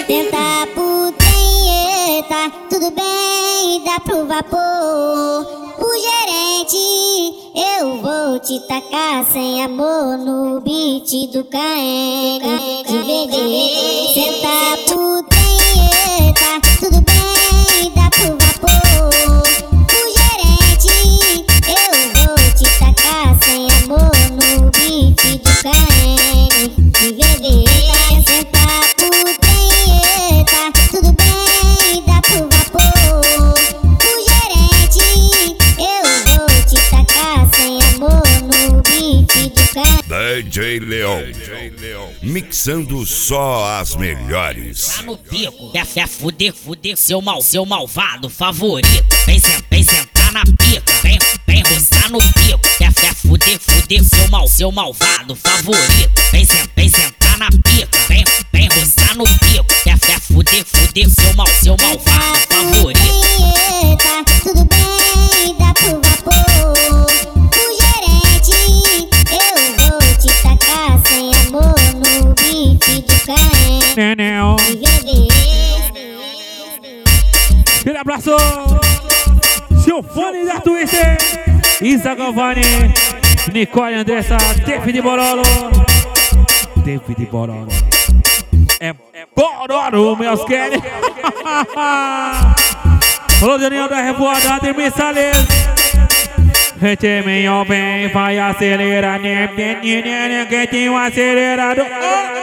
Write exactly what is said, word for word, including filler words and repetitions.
Tenta pro trem, eita, tudo bem, dá pro vapor. O gerente, eu vou te tacar sem amor no beat do K N de V D. Senta pro trem, eita, tudo bem, dá pro vapor. O gerente, eu vou te tacar sem amor no beat do K N de V D. Senta pro trem, eita, tudo bem, dá pro vapor. O gerente, eu vou te tacar sem amor no beat do K N. D J Leão, mixando só as melhores. Tá no pico, quer, quer fuder, fuder seu mal, seu malvado favorito. Vem, sen, vem sentar na pica, vem, vem roçar no pico. Quer, quer fuder, fuder seu mal, seu malvado favorito. Vem, sen, vem sentar na pica, vem, vem roçar no pico. Quer, quer fuder, fuder seu mal, seu malvado favorito. Eita, tudo bem, dá pro vapor. O gerente, eu vou te tacar sem amor no beat do K N Nenel. de V D. Aquele abraço. Seu fone da Twister. Isa Galvani. Nicole Andressa. David Borolo. David Borolo. É Borolo, meus queridos. Falou, Daniel da Revoada de Missales. Gente, meu bem, vai acelerar. Que tem um acelerador.